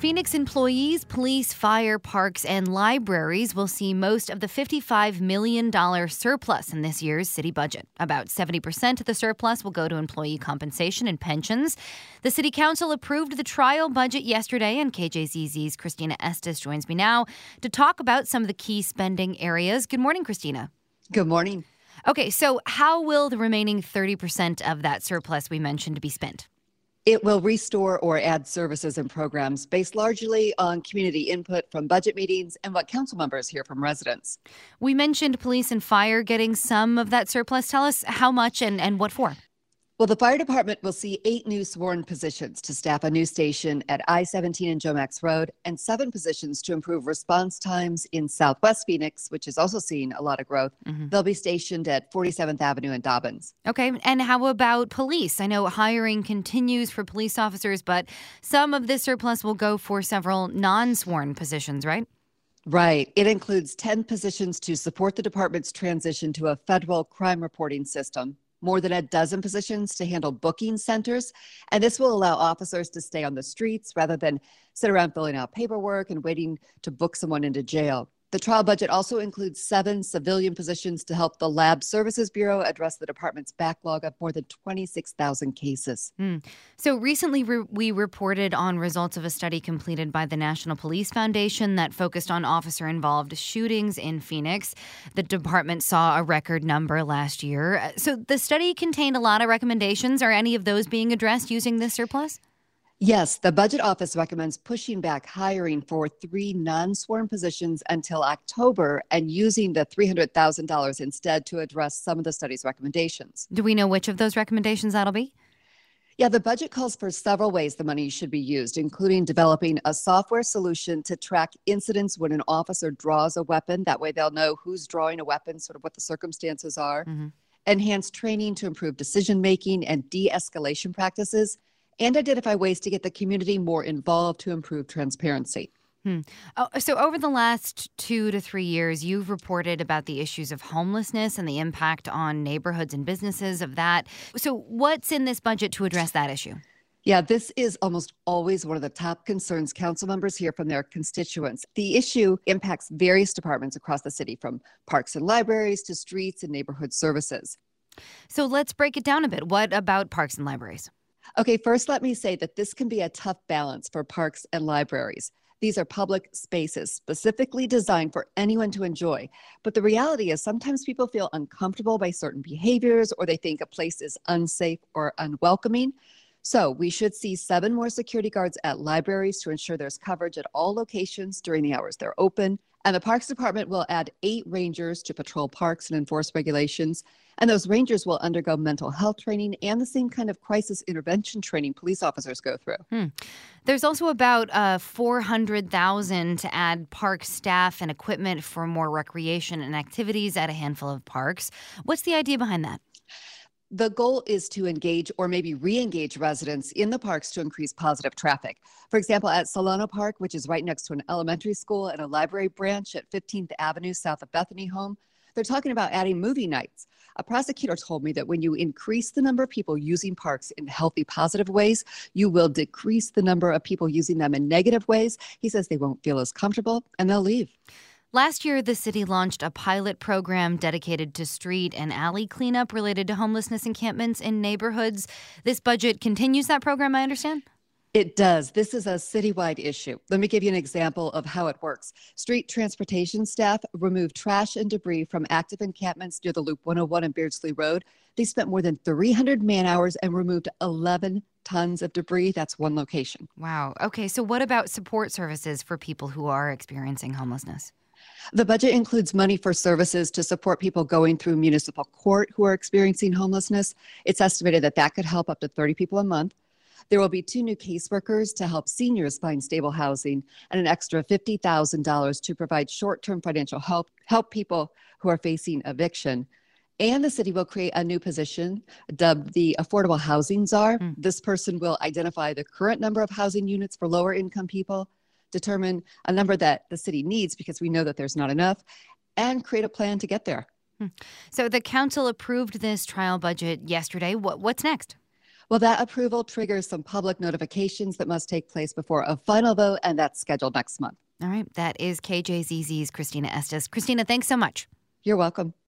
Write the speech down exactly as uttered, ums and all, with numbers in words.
Phoenix employees, police, fire, parks, and libraries will see most of the fifty-five million dollars surplus in this year's city budget. About seventy percent of the surplus will go to employee compensation and pensions. The city council approved the trial budget yesterday, and K J Z Z's Christina Estes joins me now to talk about some of the key spending areas. Good morning, Christina. Good morning. Okay, so how will the remaining thirty percent of that surplus we mentioned be spent? It will restore or add services and programs based largely on community input from budget meetings and what council members hear from residents. We mentioned police and fire getting some of that surplus. Tell us how much and, and what for. Well, the fire department will see eight new sworn positions to staff a new station at I seventeen and Jomax Road and seven positions to improve response times in Southwest Phoenix, which is also seeing a lot of growth. Mm-hmm. They'll be stationed at forty-seventh Avenue and Dobbins. Okay. And how about police? I know hiring continues for police officers, but some of this surplus will go for several non-sworn positions, right? Right. It includes ten positions to support the department's transition to a federal crime reporting system, more than a dozen positions to handle booking centers, and this will allow officers to stay on the streets rather than sit around filling out paperwork and waiting to book someone into jail. The trial budget also includes seven civilian positions to help the Lab Services Bureau address the department's backlog of more than twenty-six thousand cases. Mm. So recently re- we reported on results of a study completed by the National Police Foundation that focused on officer-involved shootings in Phoenix. The department saw a record number last year. So the study contained a lot of recommendations. Are any of those being addressed using this surplus? Yes, the budget office recommends pushing back hiring for three non-sworn positions until October and using the three hundred thousand dollars instead to address some of the study's recommendations. Do we know which of those recommendations that'll be? Yeah, the budget calls for several ways the money should be used, including developing a software solution to track incidents when an officer draws a weapon. That way they'll know who's drawing a weapon, sort of what the circumstances are. Mm-hmm. Enhance training to improve decision-making and de-escalation practices, and identify ways to get the community more involved to improve transparency. Hmm. Oh, so over the last two to three years, you've reported about the issues of homelessness and the impact on neighborhoods and businesses of that. So what's in this budget to address that issue? Yeah, this is almost always one of the top concerns council members hear from their constituents. The issue impacts various departments across the city, from parks and libraries to streets and neighborhood services. So let's break it down a bit. What about parks and libraries? Okay, first let me say that this can be a tough balance for parks and libraries. These are public spaces specifically designed for anyone to enjoy. But the reality is sometimes people feel uncomfortable by certain behaviors, or they think a place is unsafe or unwelcoming. So we should see seven more security guards at libraries to ensure there's coverage at all locations during the hours they're open. And the Parks Department will add eight rangers to patrol parks and enforce regulations. And those rangers will undergo mental health training and the same kind of crisis intervention training police officers go through. Hmm. There's also about uh, four hundred thousand dollars to add park staff and equipment for more recreation and activities at a handful of parks. What's the idea behind that? The goal is to engage or maybe re-engage residents in the parks to increase positive traffic. For example, at Solano Park, which is right next to an elementary school and a library branch at fifteenth Avenue south of Bethany Home, they're talking about adding movie nights. A prosecutor told me that when you increase the number of people using parks in healthy, positive ways, you will decrease the number of people using them in negative ways. He says they won't feel as comfortable and they'll leave. Last year, the city launched a pilot program dedicated to street and alley cleanup related to homelessness encampments in neighborhoods. This budget continues that program, I understand? It does. This is a citywide issue. Let me give you an example of how it works. Street transportation staff remove trash and debris from active encampments near the Loop one oh one and Beardsley Road. They spent more than three hundred man-hours and removed eleven tons of debris. That's one location. Wow. Okay, so what about support services for people who are experiencing homelessness? The budget includes money for services to support people going through municipal court who are experiencing homelessness. It's estimated that that could help up to thirty people a month. There will be two new caseworkers to help seniors find stable housing and an extra fifty thousand dollars to provide short-term financial help, help people who are facing eviction. And the city will create a new position dubbed the Affordable Housing Czar. Mm. This person will identify the current number of housing units for lower income people, determine a number that the city needs because we know that there's not enough, and create a plan to get there. So the council approved this trial budget yesterday. What, what's next? Well, that approval triggers some public notifications that must take place before a final vote, and that's scheduled next month. All right. That is K J Z Z's Christina Estes. Christina, thanks so much. You're welcome.